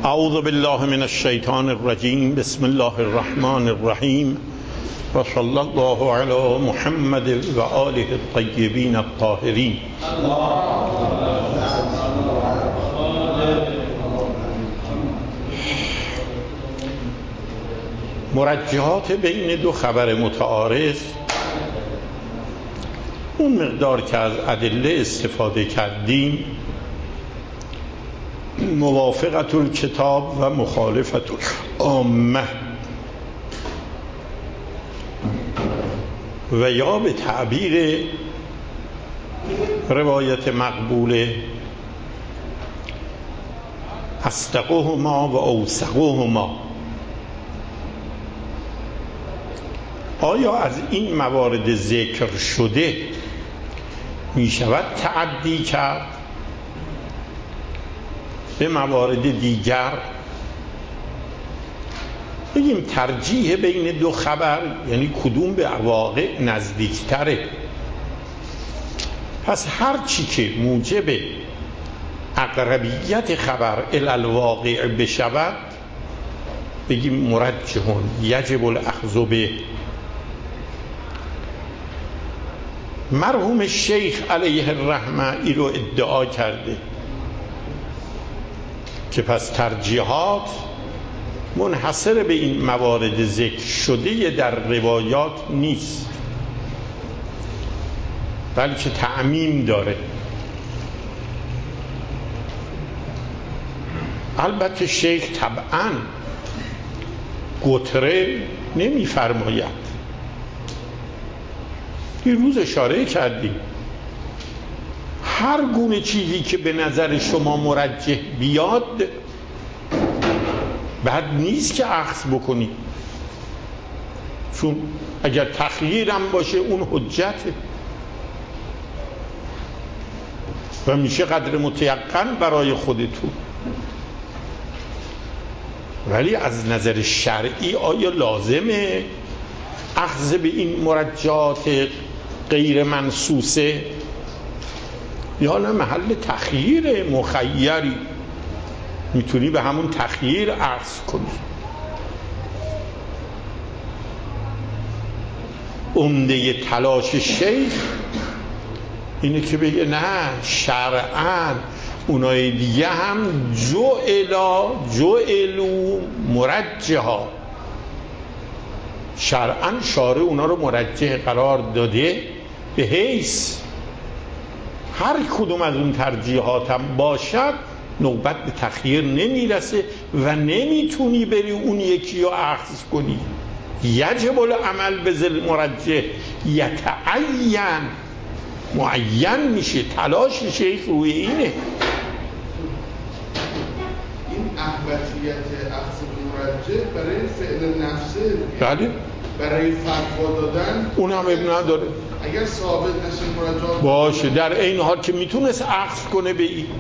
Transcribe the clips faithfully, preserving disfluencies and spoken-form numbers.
اعوذ بالله من الشیطان الرجیم. بسم الله الرحمن الرحیم و صلی الله علی محمد و آله الطیبین الطاهرین. مرجحات بین دو خبر متعارض، اون مقدار که از ادله استفاده کردیم، موافقت الکتاب و مخالفت العامه و یا به تعبیر روایت مقبوله اصدقهما و اوثقهما. آیا از این موارد ذکر شده می شود تعدی کرد به موارد دیگر؟ بگیم ترجیح بین دو خبر یعنی کدوم به واقع نزدیکتره. پس هر چی که موجب اقربیت خبر الی الواقع بشود بگیم مرجح یجب الاخذ به. مرحوم شیخ علیه الرحمه ای رو ادعا کرده که پس ترجیحات منحصر به این موارد ذکر شده در روایات نیست، بلکه تعمیم داره. البته شیخ طبعاً گتره نمی فرماید. دیروز اشاره کردیم هر گونه چیزی که به نظر شما مرجح بیاد بد نیست که اخذ بکنی، چون اگر تخییرم باشه اون حجته و میشه قدر متیقن برای خودتون. ولی از نظر شرعی آیا لازمه اخذ به این مرجحات غیر منصوصه یا نه محل تخییر مخیری میتونی به همون تخییر عرض کنی؟ عمده تلاش شیخ اینه که بگه نه، شرعاً اونای دیگه هم جعلا جعلو مرجحا، شرعاً شارع اونا رو مرجح قرار داده به حیث هر کدوم از اون ترجیحات هم باشد نوبت به تخییر نمیرسه و نمیتونی بری اون یکی رو اخذ کنی. یجب العمل به ذل مرجح، یتعین معین میشه. تلاش شیخ روی اینه. این احوطیت اخذ به مرجح برای فعل نفسه، بله، برای فتوا دادن اون هم ابن نداره. اگر ثابت نشه مرجحات باشه، در این حال که میتونست اخذ کنه به این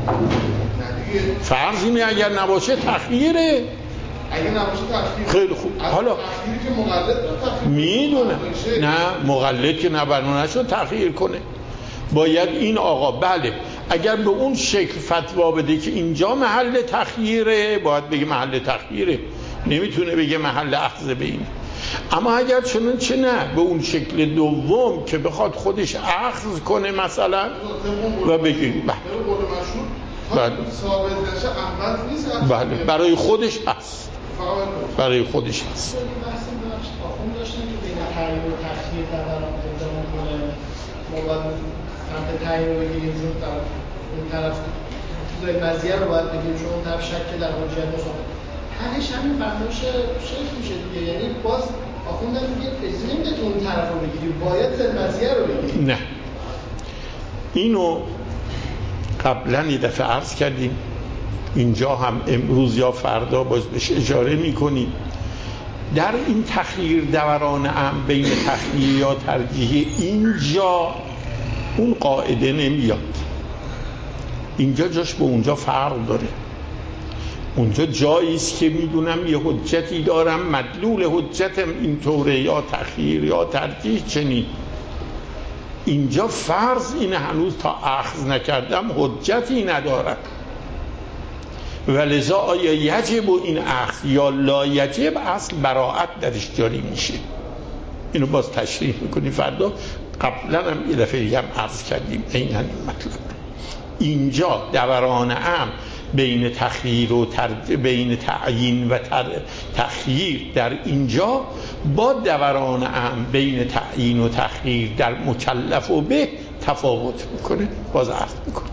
فرض اینه اگر نباشه تخییره. اگر نباشه تخییر خیلی خوب. حالا تخییری که مقلد رو تخییر میدونه نه، مقلد که نبرنونه شد تخییر کنه. باید این آقا بله اگر به اون شکل فتوا بده که اینجا محل تخییره باید بگه محل تخییره، نمیتونه بگه محل اخذ به این. اما اگر چنان چه نه به اون شکل دوم که بخواد خودش اخذ کنه مثلا و بگه بله ثابت نشه احوط نیست، بله برای خودش هست، برای خودش هست. این بحث بخش آخوند داشتن که بین تعیین و تخییر در درام انجام کنه ما باید سمت تعیین رو بگیریم چون طرف اون طرف چیزای مزیه رو باید بگیریم چون اون طرف شک در حجیت نشون تنش همین فرمایش شیخ میشه دیگه. یعنی باز آخوند هم میگه اجازه نمیده که اون طرف رو بگیریم، باید زل مزیه رو بگیریم. نه، اینو قبلا یه دفعه عرض کردیم، اینجا هم امروز یا فردا باز بهش اشاره میکنیم. در این تخییر دوران هم بین تخییر یا ترجیح اینجا اون قاعده نمیاد، اینجا جاش به اونجا فرق داره. اونجا جایی است که میدونم یه حجتی دارم مدلول حجتم اینطوره یا تخییر یا ترجیح چنین. اینجا فرض اینه هنوز تا اخذ نکردم حجتی ندارم. ولذا آیا یجب و این اخذ یا لا یجب، اصل براعت درش جاری میشه. اینو باز تشریح میکنیم فردا. قبلا هم یه دفعه دیگه هم عرض کردیم عیناً این مطلب. اینجا دوران امر بین تخییر و تر... بین تعیین و تر... تخییر در اینجا با دوران امر بین تعیین و تخییر در مکلف و به تفاوت میکنه. باز عرض میکنه.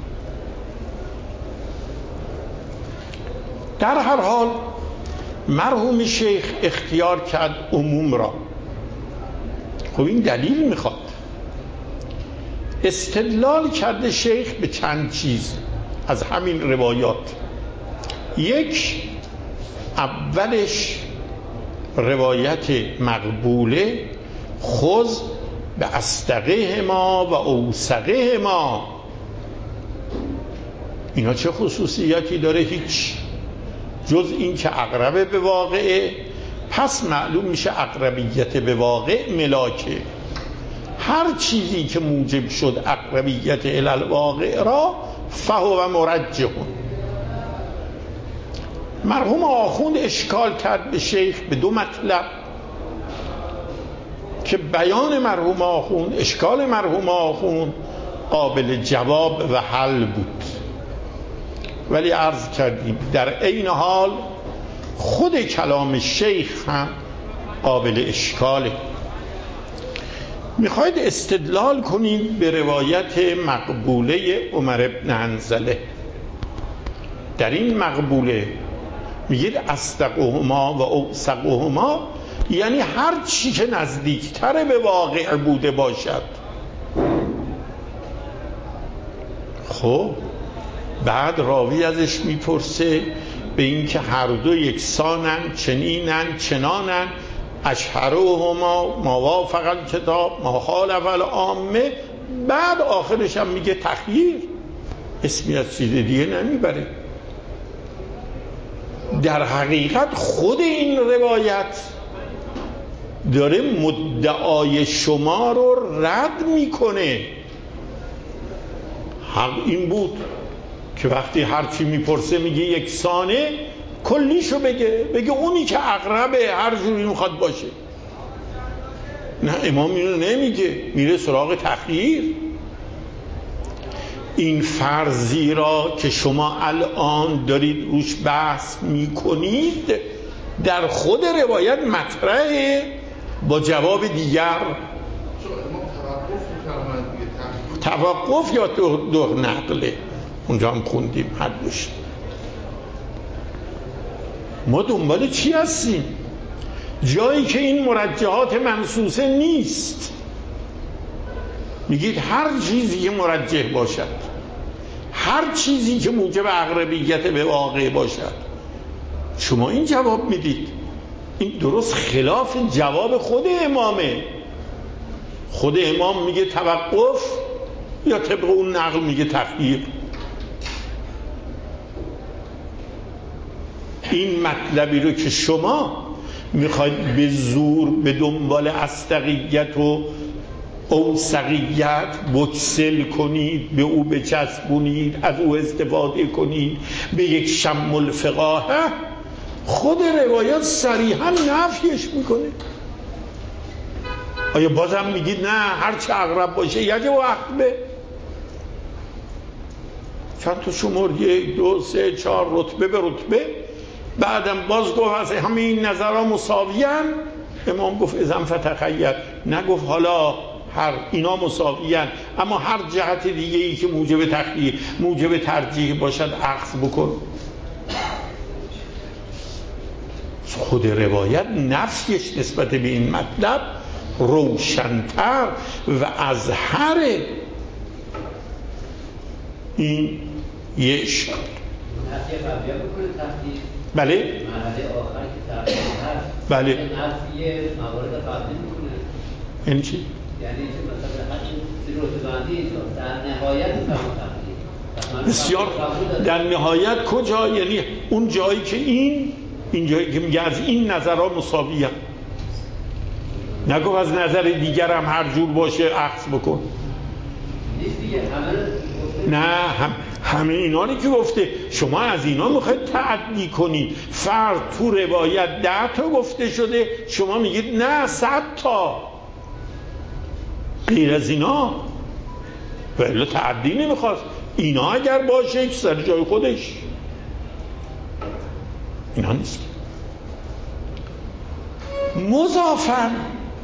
در هر حال مرحوم شیخ اختیار کرد عموم را. خب این دلیل میخواد. استدلال کرده شیخ به چند چیز از همین روایات. یک، اولش روایت مقبوله خذ به اصدقه ما و اوثقه ما. اینا چه خصوصیتی داره؟ هیچ، جز این که اقرب به واقعه. پس معلوم میشه اقربیت به واقع ملاکه. هر چیزی که موجب شد اقربیت الی الواقع را فهو مرجح. مرحوم آخوند اشکال کرد به شیخ به دو مطلب که بیان مرحوم آخوند، اشکال مرحوم آخوند قابل جواب و حل بود، ولی عرض کردیم در عین حال خود کلام شیخ هم قابل اشکاله. میخواید استدلال کنید به روایت مقبوله عمر بن حنظله. در این مقبوله میگید اصدقهما و اوثقهما، یعنی هر چی که نزدیکتر به واقع بوده باشد. خب بعد راوی ازش میپرسه به این که هر دو یکسانن، چنینن، چنانن، اشهرهما ما وافق الکتاب ما خالف العامه. بعد آخرش هم میگه تخییر، اسمی از چیز دیگه نمیبره. در حقیقت خود این روایت داره مدعای شما رو رد میکنه. حق این بود که وقتی هرچی میپرسه میگه یکسانه، کلیشو بگه، بگه اونی که اقربه هر جوری میخواد باشه. نه، امام اینو نمیگه، میره سراغ تخییر. این فرضی را که شما الان دارید روش بحث میکنید در خود روایت مطرحه با جواب دیگر. توقف یا دو نقله اونجا هم خوندیم حدش. ما دنبال چی هستیم؟ جایی که این مرجحات منصوصه نیست. میگید هر چیزی که مرجح باشد، هر چیزی که موجب اقربیت به واقع باشد، شما این جواب میدید. این درست خلاف جواب خود امامه. خود امام میگه توقف یا طبق اون نقل میگه تخییر. این مطلبی رو که شما میخواید به زور به دنبال اصدقیت و اوثقیت بکسل کنید، به او بچسبونید، از او استفاده کنید به یک شم الفقاهه، خود روایات صریحا نفیش میکنه. آیا بازم میگید نه هر چه اقرب باشه یجب و عقبه؟ چند تا شمار، یک دو سه چهار رتبه به رتبه. بعدم باز گفت از همه این نظرها مساویان. امام گفت اذن فتخیر، نگفت حالا هر اینا مساویان اما هر جهت دیگه ای که موجب تخییر موجب ترجیح باشد اخذ بکن. خود روایت نفیش نسبت به این مطلب روشن‌تر و اظهر. این یه اشکال. بله؟ مرحله آخر که تحقیق هست، بله. نفی موارد قبلی میکنه. این چی؟ یعنی که مثلا رتبه بندی در نهایت تحقیق. بسیار. در نهایت کجا؟ یعنی اون جایی که این این جایی که میگه از این نظرها مساویه. نگو از نظر دیگر هم هر جور باشه اخذ بکن. نیست دیگه، همه نه هم همه اینا رو که گفته شما از اینا میخواید تعدی کنید. فرد تو روایت ده تا گفته شده، شما میگید نه صد تا. غیر از اینا ولی تعدی نمیخواست. اینا اگر باشه یک سر جای خودش، اینا نیست. مضافن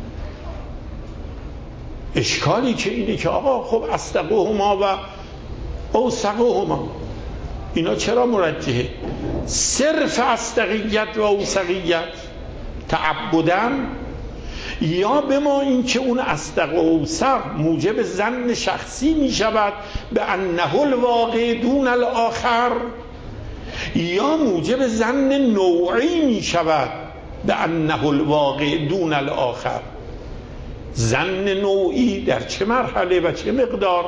اشکالی که اینه که آقا خب اصدقهما و اوثقهما اینا چرا مرجحه؟ صرف اصدقیت و اوثقیت تعبدن، یا به ما این که اون اصدق و اوثق موجب ظن شخصی می شود به انه الواقع دون الاخر، یا موجب ظن نوعی می شود به انه الواقع دون الاخر. ظن نوعی در چه مرحله و چه مقدار؟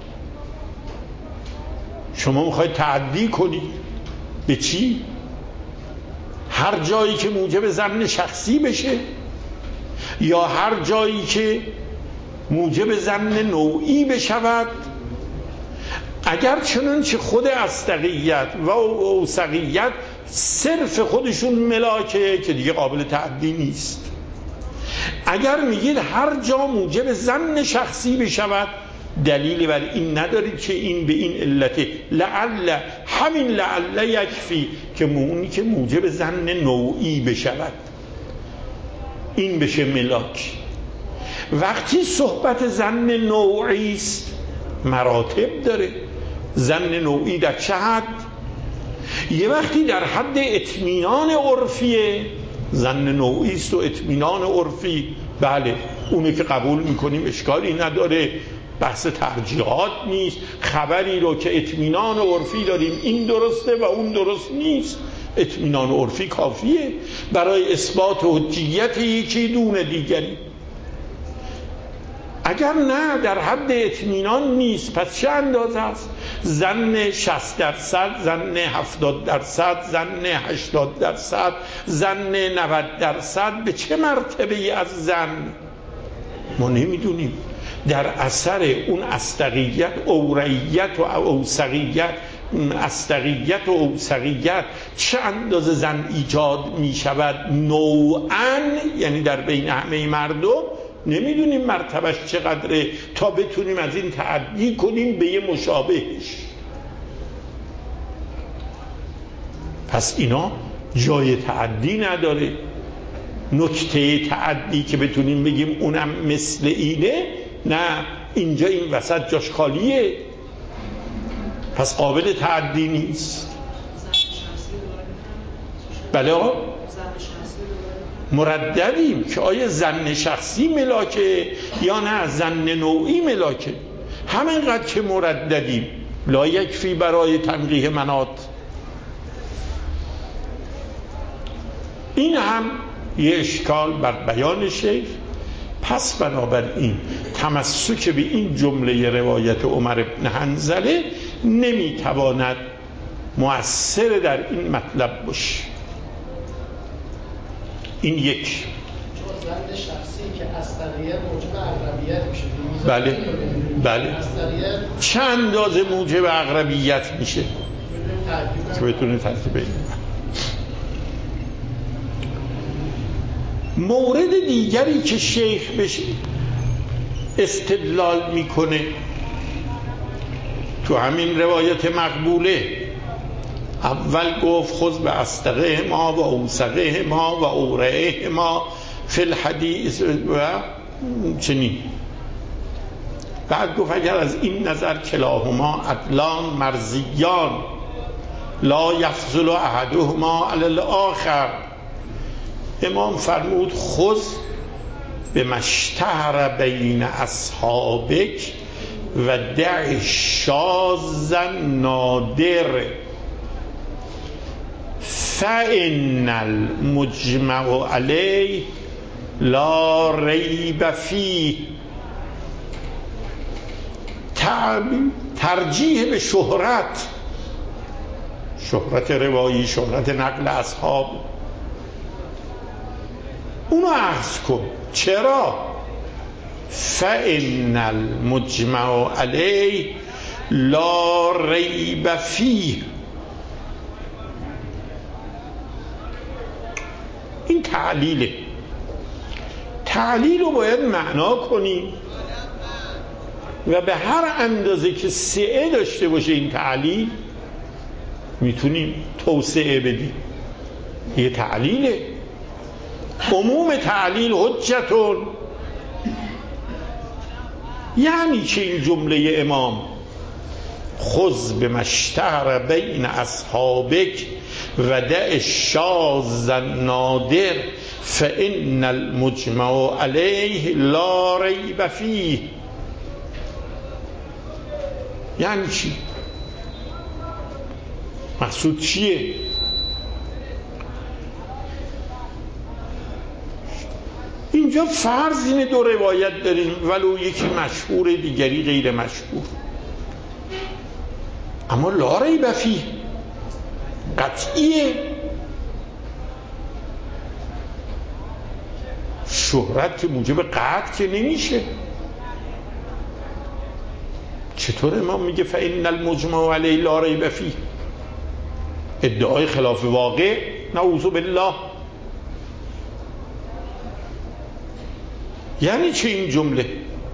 شما میخواید تعدی کنید به چی؟ هر جایی که موجب ظن شخصی بشه، یا هر جایی که موجب ظن نوعی بشود؟ اگر چنانچه خود اصدقیت و اوثقیت صرف خودشون ملاکه که دیگه قابل تعدی نیست. اگر میگید هر جا موجب ظن شخصی بشود، دلیلی بر این ندارید که این به این علته. لعل، همین لعل یکفی که اونی که موجب ظن نوعی بشود این بشه ملاک. وقتی صحبت ظن نوعی است مراتب داره. ظن نوعی در چه حد؟ یه وقتی در حد اطمینان عرفیه، ظن نوعی است و اطمینان عرفی، بله اونه که قبول میکنیم، اشکالی نداره، بحث ترجیحات نیست. خبری رو که اطمینان عرفی داریم این درسته و اون درست نیست، اطمینان عرفی کافیه برای اثبات حجیت یکی دون دیگری. اگر نه در حد اطمینان نیست، پس چه اندازه است؟ ظن شصت درصد، ظن هفتاد درصد، ظن هشتاد درصد، ظن نود درصد، به چه مرتبه از ظن ما نمیدونیم. در اثر اون اصدقیت، اوریت و اوثقیت، اصدقیت و اوثقیت چه اندازه ظن ایجاد می شود نوعاً، یعنی در بین همه مردم نمیدونیم مرتبهش چقدره تا بتونیم از این تعدی کنیم به یه مشابهش. پس اینا جای تعدی نداره. نکته تعدی که بتونیم بگیم اونم مثل اینه، نه، اینجا این وسط جاش خالیه، پس قابل تعدی نیست. بله آقا مرددیم که آیا ظن شخصی ملاکه یا نه ظن نوعی ملاکه. همینقدر که مرددیم، لا یکفی برای تنقیح مناط. این هم یه اشکال بر بیان شیخ. پس بنابراین تمسک به این جمله روایت عمر بن حنظله نمیتواند مؤثر در این مطلب باشه. این یک ظن شخصی که اصدقیت موجب اغلبیت میشه. بله بله چه اندازه موجب اغلبیت میشه که بتونه ترتیب بدیم. مورد دیگری که شیخ بشه استدلال میکنه تو همین روایت مقبوله، اول گفت خذ به اصدقه ما و اوثقه ما و اورعه ما فی الحدیث و چنین. بعد گفت اگر از این نظر کلاهما عدلان مرضیان لا یفضل احدهما علی الاخر، امام فرمود خذ به مشتهر بین اصحابک و دع شاذ نادر فإن المجمع علیه لا ریب فیه. ترجیح به شهرت، شهرت روایی، شهرت نقل اصحاب، اونو اخذ کن. چرا؟ فإن المجمع علیه لا ریب فیه. این تعلیله. تعلیل رو باید معنا کنیم و به هر اندازه که سعه داشته باشه این تعلیل میتونیم توسعه بدیم. یه تعلیله. عموم تعلیل حجتون. یعنی چه این جمله امام؟ خذ بمشتهر بین اصحابک و دع الشاذ النادر فإن المجمع علیه لا ریب فیه. یعنی چی؟ مقصود چیه؟ اینجا فرض اینه دو روایت داریم، ولو یکی مشهور دیگری غیر مشهور، اما لا ریب فیه قطعیه. شهرت موجب قطع که نمیشه. چطور امام میگه فإن المجمع علیه لا ریب فیه؟ ادعای خلاف واقع، نعوذ بالله. یعنی چه این جمله؟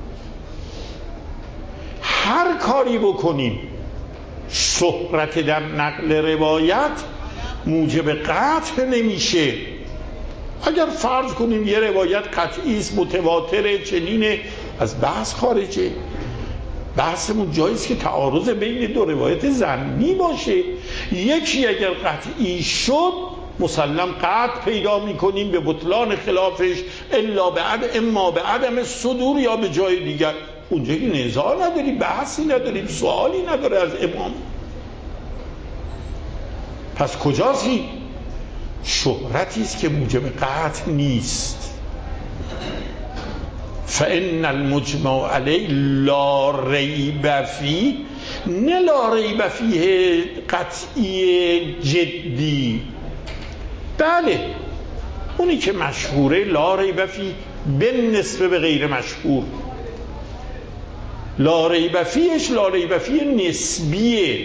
هر کاری بکنیم شهرت در نقل روایت موجب قطع نمیشه. اگر فرض کنیم یه روایت قطعی است، متواتره، چنینه، از بحث خارجه. بحثمون جاییست که تعارض بین دو روایت ظنی باشه. یکی اگر قطعی شد مسلم قطع پیدا میکنیم به بطلان خلافش، الا بعد اما به عدم صدور یا به جای دیگر. اونجا که نزاع نداریم، بحثی نداریم، سوالی نداره از امام. پس کجاست این؟ شهرتی است که موجب قطع نیست. فإن المجمع علیه لا ریب فیه، نه لا ریب فیه قطعی جدی. بله اونی که مشهوره لا ریب فیه بالنسبه به غیر مشهور. لا ریب فیهش لا ریب فیه نسبیه.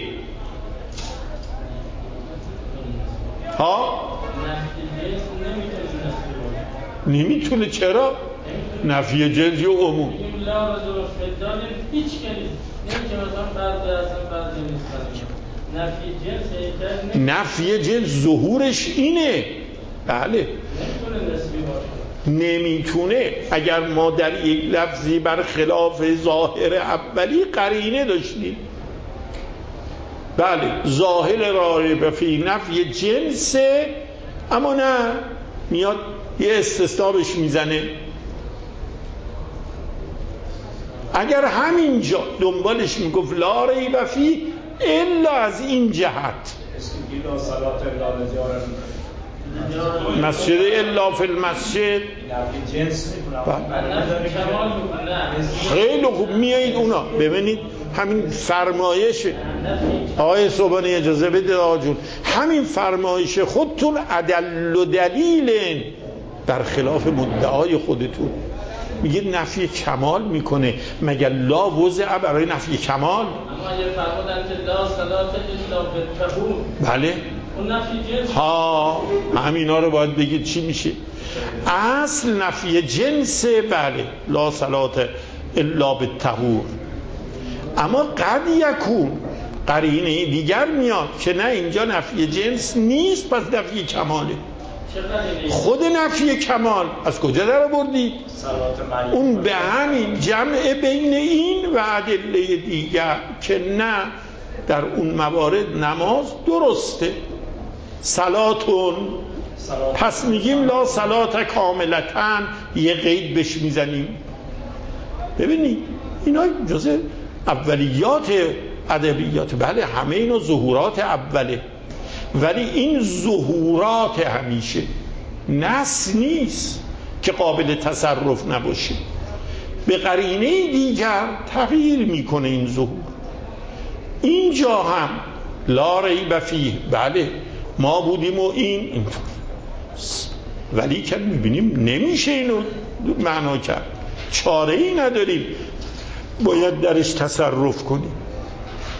ها نمیتونه. چرا؟ نفی جنس یا عموم. هیچ کلی نمیشه مثلا بعضی اصلا بعضی نیستن. نفی جنس ظهورش اینه. بله نمیتونه. اگر ما در یک لفظی بر خلاف ظاهر اولی قرینه داشتیم، بله ظاهر رایب فی نفی جنسه، اما نه میاد یه استثناء بهش میزنه. اگر همینجا دنبالش میگفت لا ریب فیه الا از این جهت مسجد الا فی المسجد، خیلی خوب میایید اونا ببینید. همین فرمایش آقای صبحانی اجازه بده آقا جون، همین فرمایش خودتون ادل و دلیل در خلاف مدعای خودتون. میگید نفی کمال میکنه، مگر لا وضع برای نفی کمال؟ اما یه فرمودن که لا صلات الا بالطهور. بله اون نفی جنس. ها همینا رو باید بگید چی میشه. اصل نفی جنس بله لا صلات الا بالطهور، اما قد یکون قرینه دیگر میاد که نه اینجا نفی جنس نیست، پس نفی کماله. خود نفی کمال از کجا در آوردید؟ اون به همین جمع بین این و ادله دیگر که نه در اون موارد نماز درسته صلاتون، پس میگیم لا صلات کاملتن، یه قید بش میزنیم. ببینید اینا جزء اولیات ادبیات. بله همه اینا ظهورات اوله، ولی این ظهورات همیشه نص نیست که قابل تصرف نباشه. به قرینه دیگر تغییر میکنه این ظهور. اینجا هم لا ریب فیه بله ما بودیم و این اینطور، ولی که میبینیم نمیشه اینو معنا کرد، چاره ای نداریم، باید درش تصرف کنیم.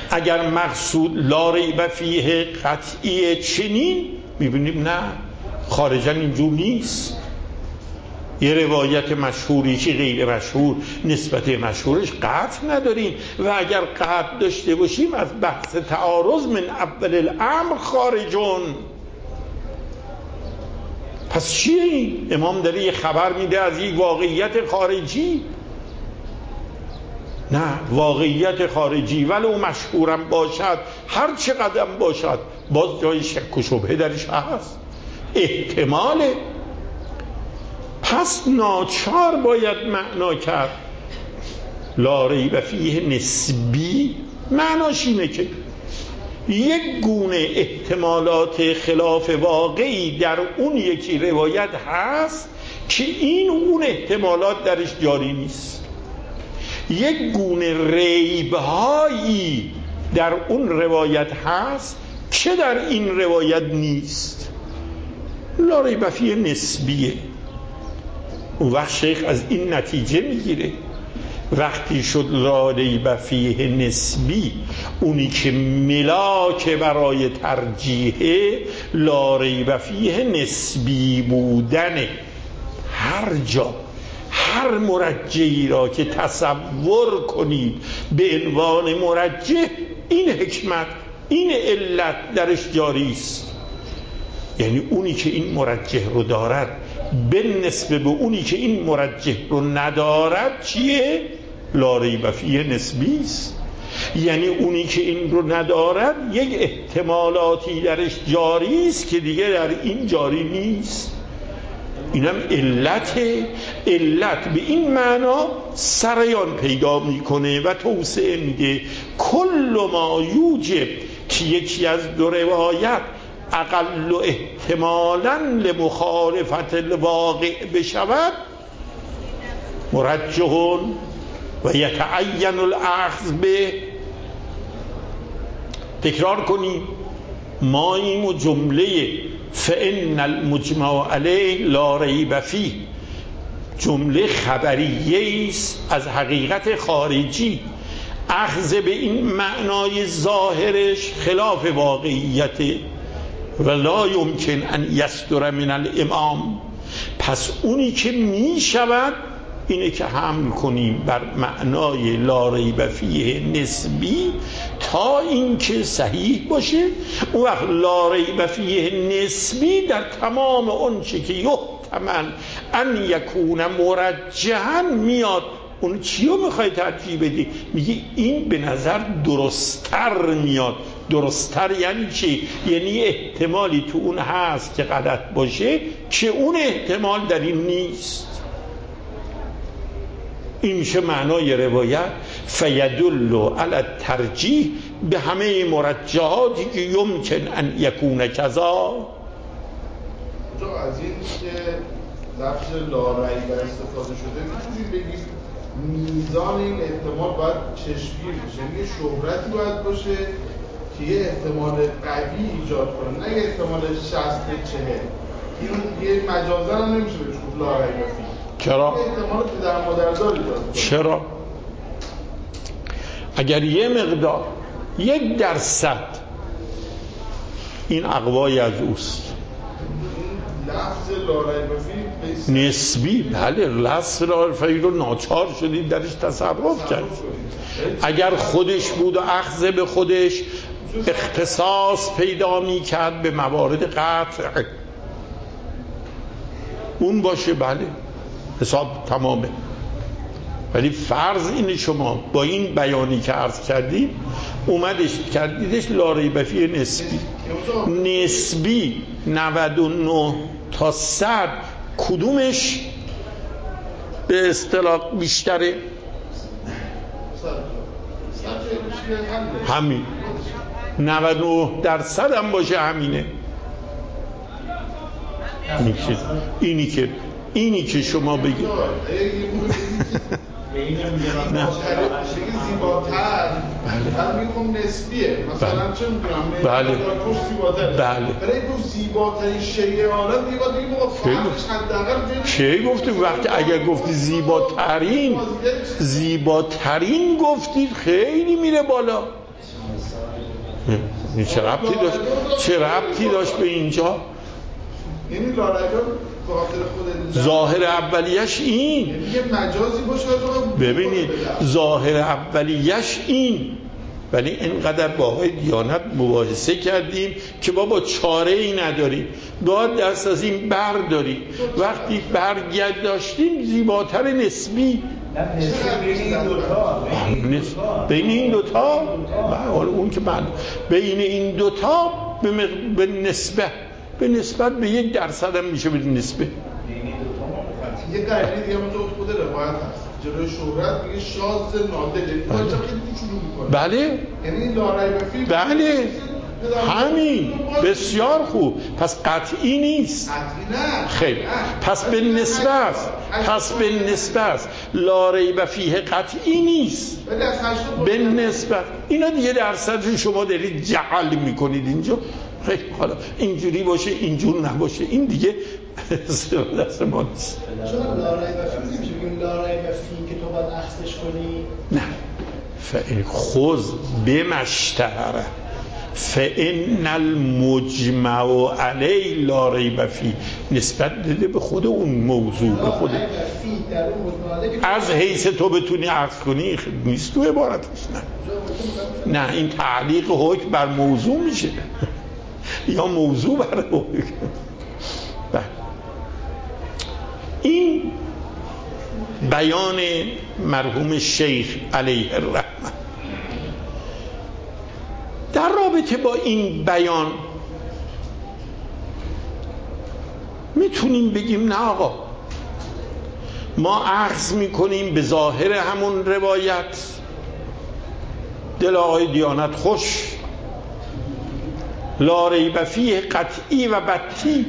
اگر مقصود لا ریب فیه قطعی چنین، میبینیم نه، خارجا اینجور نیست. یه روایت مشهوری که غیر مشهور نسبت مشهورش قطع نداریم و اگر قطع داشته باشیم از بحث تعارض من اول الامر خارجون. پس چیه این؟ امام داره یه خبر میده از یک واقعیت خارجی. نه، واقعیت خارجی ولو مشهورم باشد، هر چه قدم باشد، باز جای شک و شبهه درش هست، احتماله. پس ناچار باید معنا کرد لا ریب فیه نسبی. معناش اینه که یک گونه احتمالات خلاف واقعی در اون یکی روایت هست که این اون احتمالات درش جاری نیست. یک گونه ریبهایی در اون روایت هست که در این روایت نیست. لا ریب فیه نسبیه. اون وقت شیخ از این نتیجه میگیره وقتی شد لا ریب فیه نسبی، اونی که ملاک برای ترجیحه لا ریب فیه نسبی بودنه. هر جا هر مرجحی را که تصور کنید به عنوان مرجح، این حکمت، این علت درش جاری است. یعنی اونی که این مرجح رو دارد به نسبت به اونی که این مرجح رو ندارد چیه؟ لا ریب فیه نسبی است. یعنی اونی که این رو ندارد یک احتمالاتی درش جاری است که دیگه در این جاری نیست. اینم علت علت به این معنا سریان پیدا میکنه و توسعه میده. کل ما یوجب که یکی از دو روایت اقل احتمالاً لمخالفت الواقع بشود مرجح و یتعین الاخذ به. تکرار کنیم، ما این جمله فإن المجمع علیه لا ریب فیه جمله خبریه است از حقیقت خارجی. اخذ به این معنای ظاهرش خلاف واقعیت و لا یمکن ان یصدر من الامام. پس اونی که می شود اینه که حمل کنیم بر معنای لا ریب فیه نسبی تا اینکه صحیح باشه. اون وقت لا ریب فیه نسبی در تمام اون چه که یحتمل ان یکون مرجحا میاد. اون چیو میخوای ترجیح بدی؟ میگی این به نظر درستتر میاد. درستتر یعنی چی؟ یعنی احتمالی تو اون هست که غلط باشه که اون احتمال در این نیست. این میشه معنای روایت فیدل علی الترجیح به همه مرجحاتی که یمکن ان یکون کذا. جو از این که لفظ لا ریب استفاده شده میتونید بگید میزان این احتمال باید چشمگیر بشه، یعنی شهرتی باید باشه که یه احتمال قوی ایجاد کنه، نه یه احتمال شصت چهل. این یه مجازا هم نمیشه بهش گفت لا ریب فیه. چرا؟ احتمال که در مادرزار ایجاد کنه. چرا؟ اگر یه مقدار یک درصد این اقوای از اوست، لفظ لا ریب فیه نسبی، بله، لفظ لا ریب فیه رو ناچار شدید درش تصرف کرد. اگر خودش بود و اخذ به خودش اختصاص پیدا می کرد به موارد قطع اون باشه، بله، حساب تمامه. ولی فرض اینه شما با این بیانی که عرض کردید اومدش کردیدش لا ریب فیه نسبی. نسبی نود و نه تا صد کدومش به اصطلاح بیشتره؟ همین. نود و نه درصد هم باشه همینه. اینی که اینی که اینی که شما بگید نه زیباتر من میگم نسبیه، مثلا چه میدونم بله زیباتره، بله برای گفت زیباترین شیء عالم دیگه باید بگیم آقا فرقش حداقل چه گفتی؟ وقتی اگر گفتی زیباترین زیباترین گفتید خیلی میره بالا. چه ربطی داشت چه ربطی داشت به اینجا؟ یعنی لاریبا به خاطر خود ظاهر اولیش این، یعنی یه مجازی باشه. ببینید ظاهر اولیش این، ولی اینقدر با آقای دیانت مباحثه کردیم که بابا چاره ای نداریم، داد دست از این برداریم. وقتی برگرد داشتیم زیباتر نسبی بین این دوتا، حالا اون که من بین این دوتا به, مق... به نسبت به نسبت به یک درصد هم میشه به نسبه. یه قرینه دیگه اونجا خود روایت هست جلوی شهرت میگه شاذ نادر، این کارش خیلی کوچولو میکنه. بله یعنی لاریبا فی بله همین بسیار خوب. پس قطعی نیست. قطعی نه. خیلی پس به نسبه است. پس به نسبه است. لا ریب فیه قطعی نیست. به نسبت اینا دیگه درصد شما دارید جعل میکنید اینجا. خیلی حالا اینجوری باشه اینجور نباشه این دیگه دست ما نیست. چون لا ریب فی نمیشه بگیم لا ریب فی که تو باید اخذش کنی؟ نه فإن خذ بمشتهره فإن المجمع علیه لا ریب فی، نسبت داده به خود اون موضوع، به خود از حیث تو بتونی عکس کنی نیست تو عبارتش. نه نه این تعلیق حکم بر موضوع میشه یا موضوع بر حکم. این بیان مرحوم شیخ علیه الرحمه. در رابطه با این بیان میتونیم بگیم نه آقا ما اخذ میکنیم به ظاهر همون روایت، دل آقای دیانت خوش، لا ریب فیه قطعی و بطی،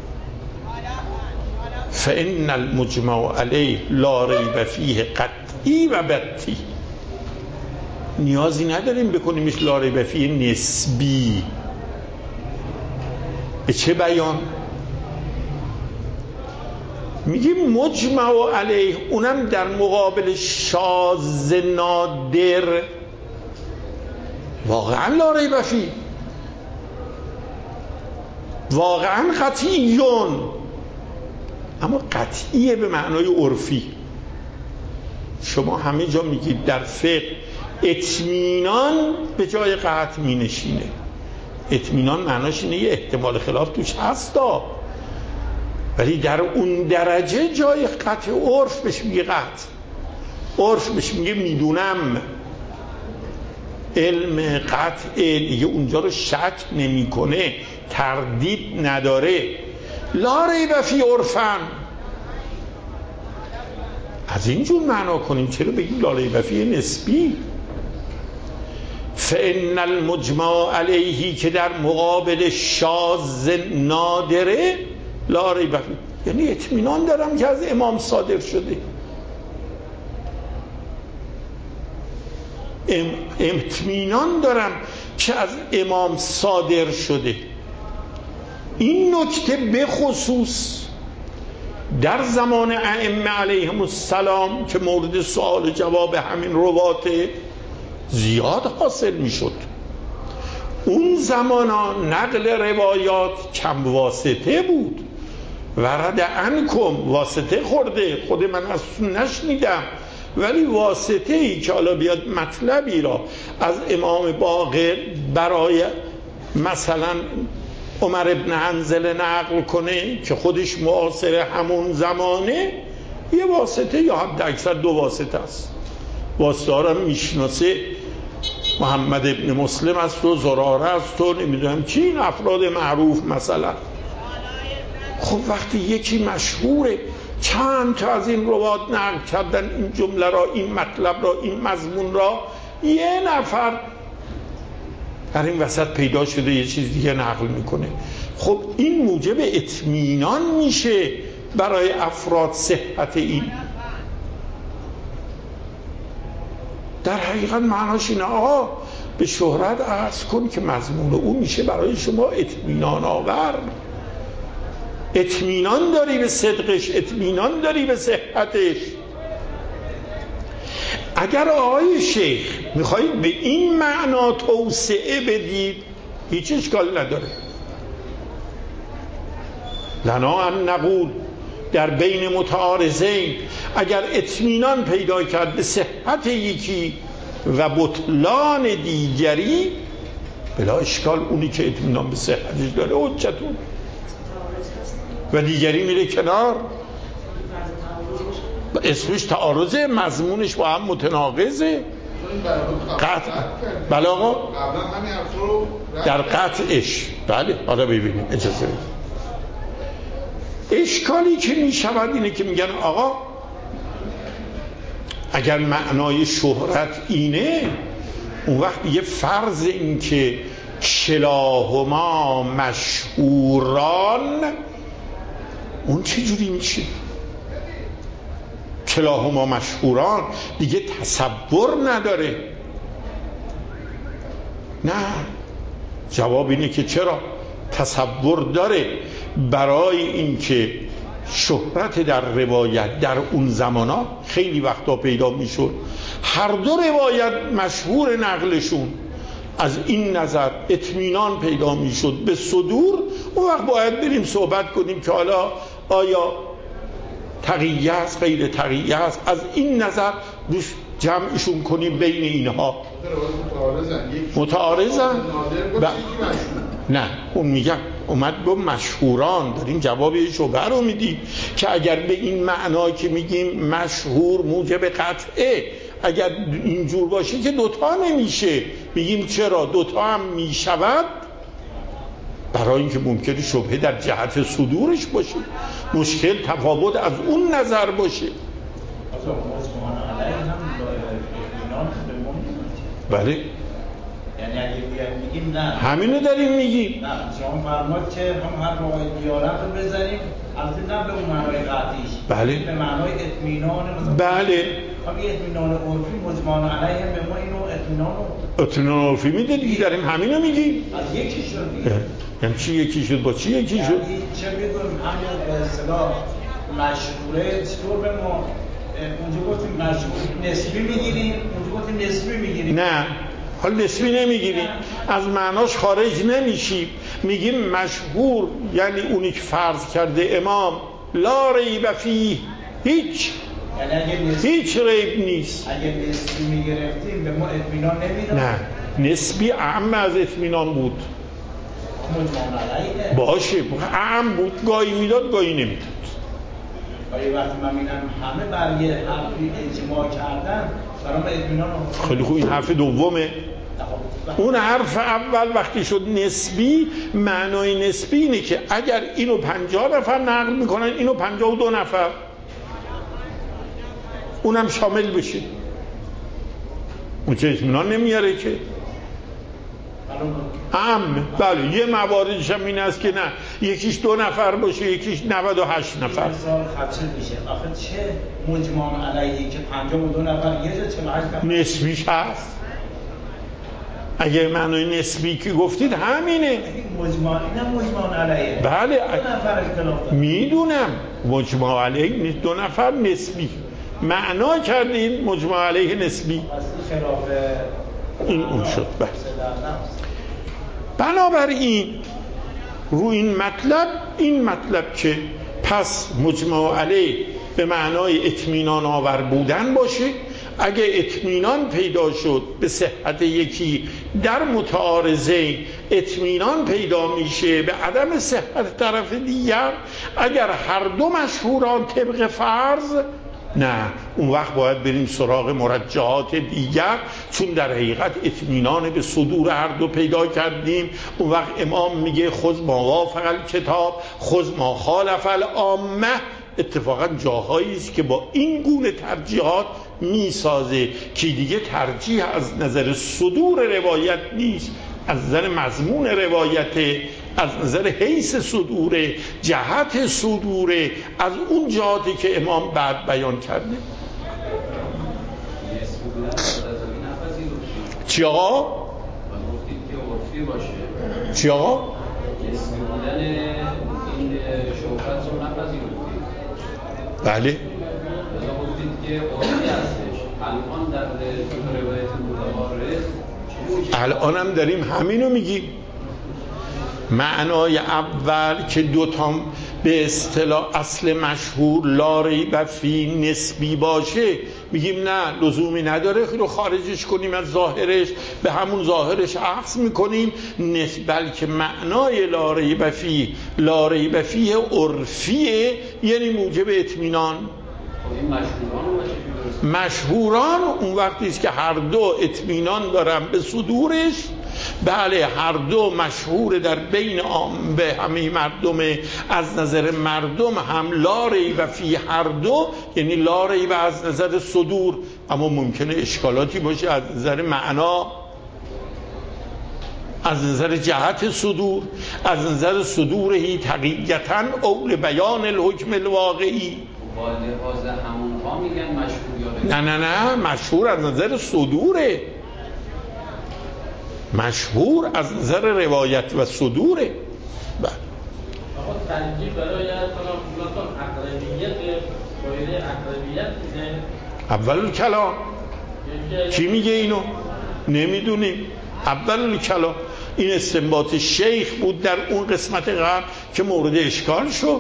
فإن المجمع علیه لا ریب فیه قطعی و بطی. نیازی نداریم بکنیمش لا ریب فیه نسبی. به چه بیان؟ میگیم مجمع علیه اونم در مقابل شاذ نادر واقعا لا ریب فیه، واقعا قطعیون، اما قطعیه به معنای عرفی. شما همه جا میگید در فقه اطمینان به جای قطع می نشینه. اطمینان معناش اینه یه احتمال خلاف توش هستا، ولی در اون درجه جای قطع عرف بهش میگه قطع، عرف بهش میگه میدونم، علم قطع دیگه اونجا رو شک نمیکنه، تردید نداره. لا ریب فی عرفن از اینجور معنا کنیم، چرا بگیم لا ریب فی نسبی؟ فإن المجمع علیه که در مقابل شاذ نادره لا ریب فی، یعنی اطمینان دارم که از امام صادر شده، ام اطمینان دارم که از امام صادر شده. این نکته به خصوص در زمان ائمه علیهم السلام که مورد سوال جواب همین روات زیاد حاصل می شد. اون زمانا نقل روایات کم واسطه بود، ورد عنکم واسطه خورده، خود من از نشنیدم، ولی واسطه ای که حالا بیاد مطلبی را از امام باقر برای مثلا عمر ابن حنظله نقل کنه که خودش معاصر همون زمانه، یه واسطه یا حد اکثر دو واسطه است. واسطه ها را میشناسه، محمد ابن مسلم است و زراره است و نمیدونم چی، این افراد معروف مثلا. خب وقتی یکی مشهوره چند تا از این روات نقل کردن این جمله را، این مطلب را، این مضمون را، یه نفر در این وسط پیدا شده یه چیز دیگه نقل میکنه، خب این موجب اطمینان میشه برای افراد صحت این. در حقیقت معناش اینه آقا به شهرت عرض کن که مضمون او میشه برای شما اطمینان آور، اطمینان داری به صدقش، اطمینان داری به صحتش. اگر آقای شیخ میخواهید به این معنا توسعه بدید هیچ اشکال نداره. لنا ان نقول در بین متعارضین اگر اطمینان پیدا کرد به صحت یکی و بطلان دیگری، بلا اشکال اونی که اطمینان به صحتش داره حجتون و دیگری میره کنار، اسمش تعارضه، مضمونش با هم متناقضه. قطع بله آقا در قطعش. بله حالا ببینیم اجازه بدید. اشکالی که می شود اینه که میگن آقا اگر معنای شهرت اینه، اون وقت یه فرض این که کلاهما مشهوران، اون چه جوری میشه؟ کلاهما مشهوران دیگه تصور نداره. نه، جواب اینه که چرا تصور داره. برای اینکه شهرت در روایت در اون زمانا خیلی وقتا پیدا میشد، هر دو روایت مشهور نقلشون، از این نظر اطمینان پیدا میشد به صدور. اون وقت باید بریم صحبت کنیم که حالا آیا تقیه است غیر تقیه است، از این نظر جمعشون کنیم بین اینها. متعارضن ب... نه اون میگم اومد گفت مشهوران، داریم جواب شبهه رو میدیم که اگر به این معنا که میگیم مشهور موجب قطعه، اگر اینجور باشه که دوتا نمیشه. میگیم چرا دوتا هم میشود؟ برای اینکه ممکنه شبهه در جهت صدورش باشه، مشکل تفاوت از اون نظر باشه. بله یعنی اگه میگیم نه همینو داریم میگیم. نه شما فرمود که هم هر موقع دیارت رو بزنیم، البته نه به اون معنای قطعیش، بله به معنای اطمینان. بله خب این اطمینان عرفی مجمع علیه هم به ما اینو اطمینان رو اطمینان عرفی میده دیگه، داریم همینو میگیم. از یکی شد دیگه. یعنی چی یکی شد؟ با چی یکی شد؟ یعنی چه میگم همین به اصطلاح مشهوره چطور به ما اونجا گفتیم مشهور نسبی میگیریم، اونجا گفتیم نسبی میگیریم. نه حال نسبی نمیگیریم، از معناش خارج نمیشیم. میگیم مشهور یعنی اونی که فرض کرده امام لا ریب فیه، هیچ یعنی هیچ ریب نیست. اگه نسبی میگرفتیم به ما اطمینان نمیداد. نه نسبی اعم از اطمینان بود. باشه اعم بود، گاهی میداد گاهی نمیداد. ولی وقتی من میگم همه بر یه حرفی اجماع کردن، برام اطمینان رو خیلی خوب. این حرف دومه. اون حرف اول وقتی شد نسبی، معنای نسبی اینه که اگر اینو پنجاه نفر نقل میکنن، اینو پنجاه و دو نفر، اونم شامل بشه، اون چه اطمینان نمیاره که عمه. بله یه مواردش هم این است که نه یکیش دو نفر باشه، یکیش نود و هشت نفر. مثال خدشه میشه. آخه چه مجمع علیه که پنجاه و دو نفر یه جا چهل و هشت نفر نسبیش هست. اگه معنای نسبی که گفتید همینه. مجمع اینم مجمع علیه. بله دو نفر اختلاف داره. میدونم مجمع علیه نیست، دو نفر نسبی معنا کردین مجمع علیه نسبی. خلاف این اون شد. بله بنابراین رو این مطلب، این مطلب که پس مجمع علیه به معنای اطمینان آور بودن باشه، اگه اطمینان پیدا شد به صحت یکی، در متعارضه اطمینان پیدا میشه به عدم صحت طرف دیگر. اگر هر دو مشهوران طبق فرض، نه اون وقت باید بریم سراغ مرجحات دیگر، چون در حقیقت اطمینان به صدور هر دو پیدا کردیم. اون وقت امام میگه خذ ما وافق الکتاب خذ ما خالف العامه. اتفاقا جاهایی است که با این گونه ترجیحات میسازه که دیگه ترجیح از نظر صدور روایت نیست، از نظر مضمون روایت، از نظر حیث صدور، جهت صدور، از اون جهاتی که امام بعد بیان کرده. چی آقا؟ گفتید که عرفی باشه. چی آقا؟ اسمی بودن این شهرت رو نپذیرفتید. بله. مثلا گفتید که عرفی هستش. الان در روایت متوارث الان هم داریم همینو میگیم. معنای اول که دوتا به اصطلاح اصل مشهور لا ریب فی نسبی باشه میگیم نه لزومی نداره رو خارجش کنیم از ظاهرش به همون ظاهرش عکس میکنیم، بلکه معنای لا ریب فی لا ریب فی عرفیه، یعنی موجب اطمینان. مشهوران اون وقتی است که هر دو اطمینان دارن به صدورش، بله هر دو مشهور در بین عام به همه مردم، از نظر مردم هم لا ریب فی هر دو، یعنی لا ریب از نظر صدور، اما ممکنه اشکالاتی باشه از نظر معنا، از نظر جهت صدور، از نظر صدورهی تقییتاً اول بیان الحکم الواقعی. با لحاظ همونها میگن مشهور یا نه نه نه مشهور از نظر صدوره، مشهور از نظر روایت و صدوره. بله آقا ترجیح برای مثلا اقربیت دایره اقربیت میده اول کلام. کی میگه اینو؟ نمیدونیم. اول کلام این استنباط شیخ بود در اون قسمت قبل که مورد اشکال شد.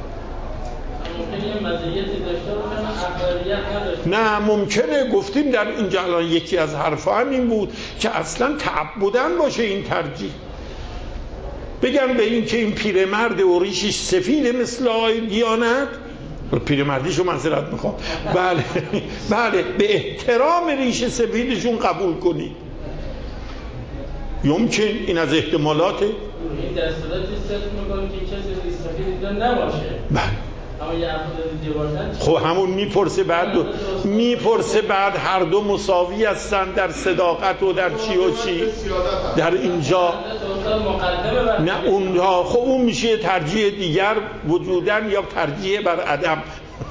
نه ممکنه، گفتیم در اینجا الان یکی از حرفا هم این بود که اصلا تعبدن باشه این ترجیح، بگن به این که این پیرمرد و ریشش سفید مثل آقای دیانت، پیرمردیشو معذرت میخوام، بله بله به احترام ریش سفیدشون قبول کنی، یمکن این از احتمالاته. این در صورتی صرف میکنم که کسی ریش سفید نباشه. بله خب همون میپرسه بعد دو میپرسه بعد هر دو مساوی هستن در صداقت و در چی و چی در اینجا. نه اونها خب اون میشه ترجیح دیگر وجودن یا ترجیح بر عدم.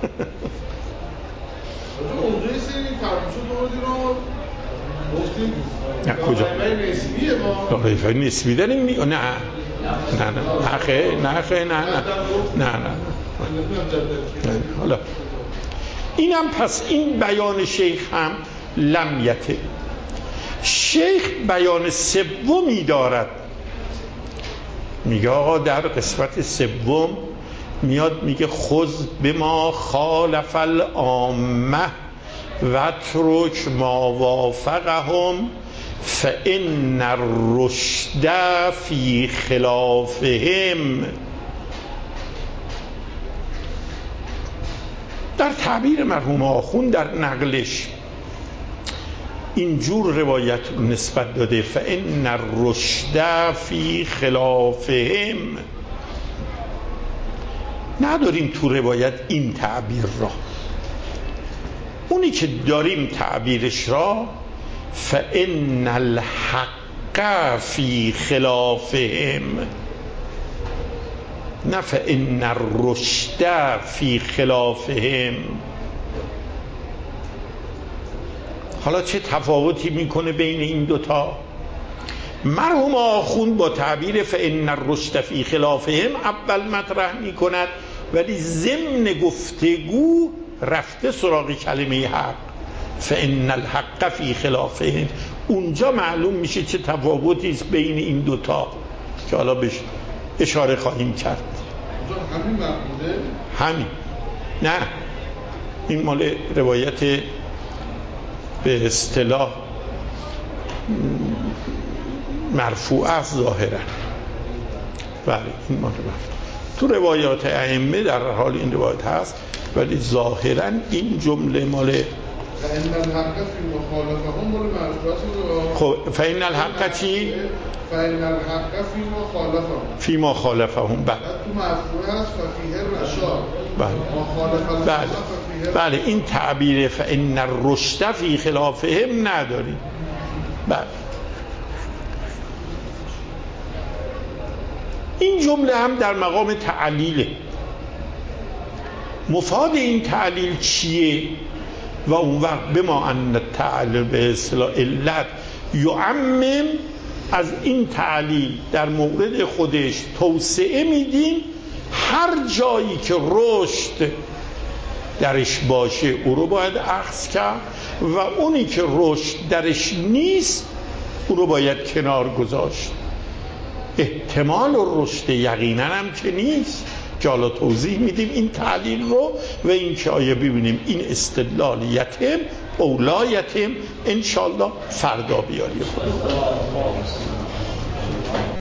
اونجوری سری ترجیح دوردی رو گفتیم نه کجا؟ نسبیه ما رایفه نسبی داریم می... نه نه نه خیلی نه خیلی نه نه نه نه حالا اینم پس این بیان شیخ هم لمیته. شیخ بیان سومی دارد، میگه آقا در قسمت سوم میاد میگه خذ بما خالف العامه و ترک ما وافقهم فإن الرشد فی خلافهم. در تعبیر مرحوم آخوند در نقلش اینجور روایت نسبت داده فإن الرشد فی خلافهم، نداریم تو روایت این تعبیر را، اونی که داریم تعبیرش را فإن الحق فی خلافهم، نه فإن الرشد فی خلافهم. حالا چه تفاوتی میکنه بین این دوتا؟ مرحوم آخوند با تعبیر فإن الرشد فی خلافهم اول مطرح میکند، ولی ضمن گفتگو رفته سراغ کلمه حق فإن الحق فی خلافهم. اونجا معلوم میشه چه تفاوتی است بین این دوتا که حالا بهش اشاره خواهیم کرد. همین مقبوله؟ همین نه، این مال روایت به اصطلاح مرفوع است ظاهرا. بله این مال مرفوع، تو روایات ائمه در حال این روایت هست، ولی ظاهرا این جمله مال فإن الحق فی مخالفهم مال مرفوعه. خب فإن الحق چی؟ فإن الحق فی مخالفهم فی مخالفهم. بله تو مرفوعه است ففیه الرشاد. بله مخالفت بله بله این تعبیر فإن الرشد فی خلافهم نداریم. بله این جمله هم در مقام تعلیله. مفاد این تعلیل چیه؟ و اون وقت بما ان التعلیل به اصطلاح علت یعمم، از این تعلیل در مورد خودش توسعه میدیم، هر جایی که رشد درش باشه او رو باید اخذ کرد و اونی که رشد درش نیست او رو باید کنار گذاشت. احتمال و رشد یقینا هم که نیست که حالا توضیح میدیم این تعلیل رو و این که آیا ببینیم این استدلال یتم اولا یتم انشالله فردا بیاریم.